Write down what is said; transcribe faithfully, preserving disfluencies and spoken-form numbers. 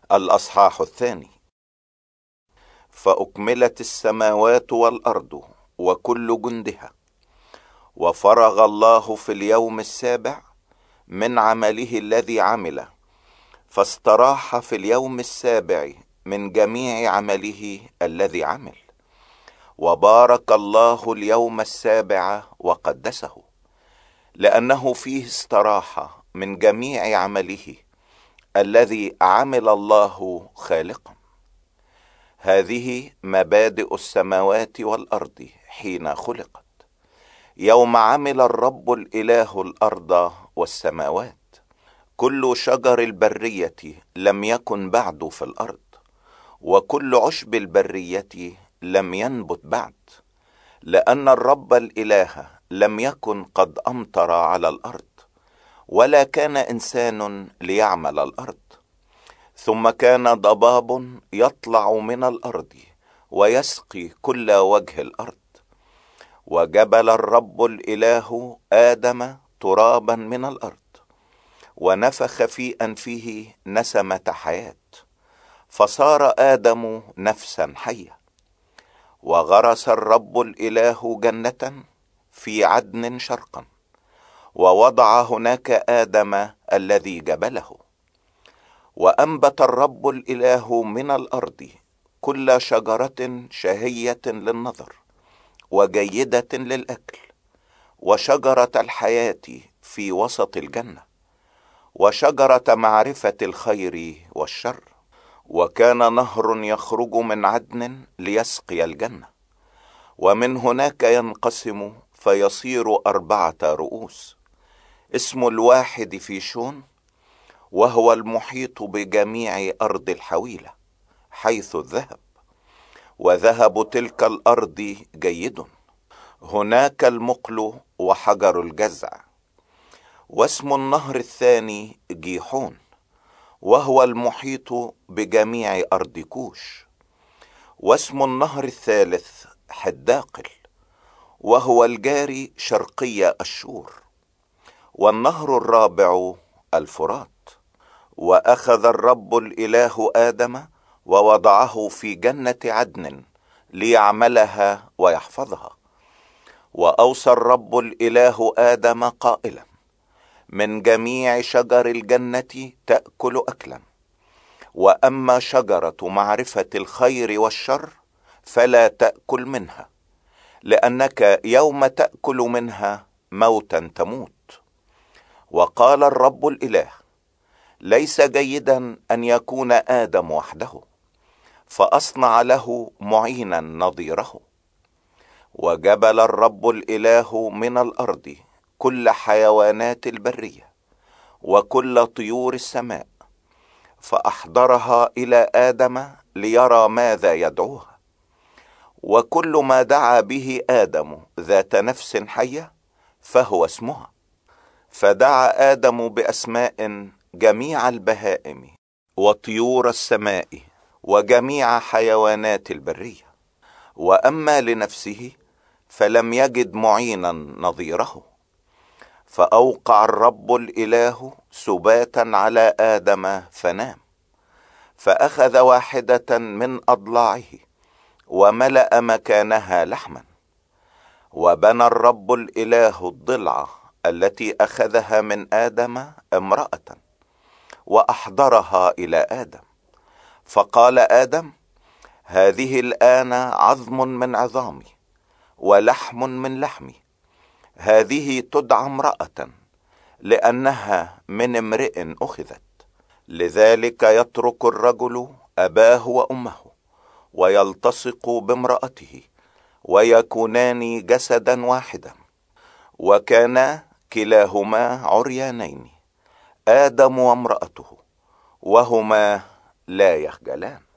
الأصحاح الثاني. فأكملت السماوات والأرض وكل جندها، وفرغ الله في اليوم السابع من عمله الذي عمل، فاستراح في اليوم السابع من جميع عمله الذي عمل. وبارك الله اليوم السابع وقدسه، لأنه فيه استراح من جميع عمله الذي عمل الله خالقا. هذه مبادئ السماوات والأرض حين خلقت، يوم عمل الرب الإله الأرض والسماوات. كل شجر البرية لم يكن بعد في الأرض، وكل عشب البرية لم ينبت بعد، لأن الرب الإله لم يكن قد أمطر على الأرض، ولا كان إنسان ليعمل الأرض. ثم كان ضباب يطلع من الأرض ويسقي كل وجه الأرض. وجبل الرب الإله آدم ترابا من الأرض، ونفخ في أنفه نسمة حياة، فصار آدم نفسا حية. وغرس الرب الإله جنة في عدن شرقا، ووضع هناك آدم الذي جبله. وأنبت الرب الإله من الأرض كل شجرة شهية للنظر وجيدة للأكل، وشجرة الحياة في وسط الجنة، وشجرة معرفة الخير والشر. وكان نهر يخرج من عدن ليسقي الجنة، ومن هناك ينقسم فيصير أربعة رؤوس. اسم الواحد فيشون، وهو المحيط بجميع أرض الحويلة حيث الذهب، وذهب تلك الأرض جيد. هناك المقل وحجر الجزع. واسم النهر الثاني جيحون، وهو المحيط بجميع أرض كوش. واسم النهر الثالث حداقل، وهو الجاري شرقي أشور. والنهر الرابع الفرات. وأخذ الرب الإله آدم ووضعه في جنة عدن ليعملها ويحفظها. وأوصى الرب الإله آدم قائلا: من جميع شجر الجنة تأكل أكلا، وأما شجرة معرفة الخير والشر فلا تأكل منها، لأنك يوم تأكل منها موتا تموت. وقال الرب الإله: ليس جيدا أن يكون آدم وحده، فأصنع له معينا نظيره. وجبل الرب الإله من الأرض كل حيوانات البرية وكل طيور السماء، فأحضرها إلى آدم ليرى ماذا يدعوها. وكل ما دعا به آدم ذات نفس حية فهو اسمها. فدعا آدم بأسماء جميع البهائم وطيور السماء وجميع حيوانات البرية. وأما لنفسه فلم يجد معينا نظيره، فأوقع الرب الإله سباتا على آدم فنام. فأخذ واحدة من أضلاعه وملأ مكانها لحما. وبنى الرب الإله الضلع التي أخذها من آدم امرأة، وأحضرها إلى آدم. فقال آدم: هذه الآن عظم من عظامي ولحم من لحمي، هذه تدعى امرأة لأنها من امرئ أخذت. لذلك يترك الرجل أباه وأمه ويلتصق بامرأته، ويكونان جسدا واحدا. وكانا كلاهما عريانين، آدم وامرأته، وهما لا يخجلان.